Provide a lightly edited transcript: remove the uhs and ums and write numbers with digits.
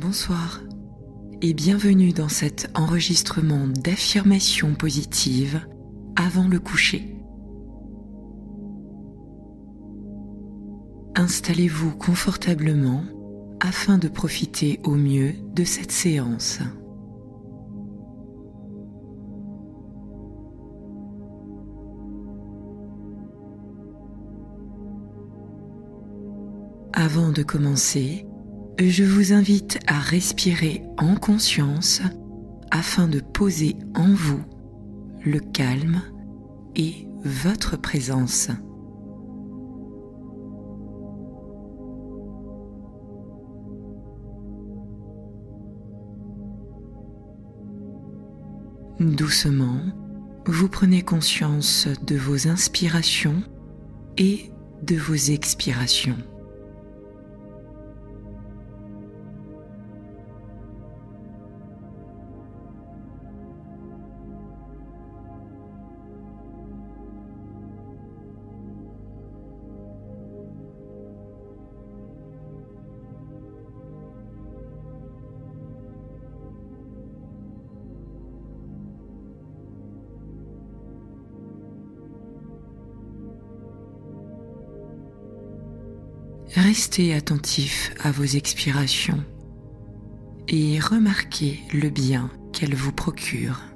Bonsoir et bienvenue dans cet enregistrement d'affirmations positives avant le coucher. Installez-vous confortablement afin de profiter au mieux de cette séance. Avant de commencer, je vous invite à respirer en conscience afin de poser en vous le calme et votre présence. Doucement, vous prenez conscience de vos inspirations et de vos expirations. Restez attentif à vos expirations et remarquez le bien qu'elles vous procurent.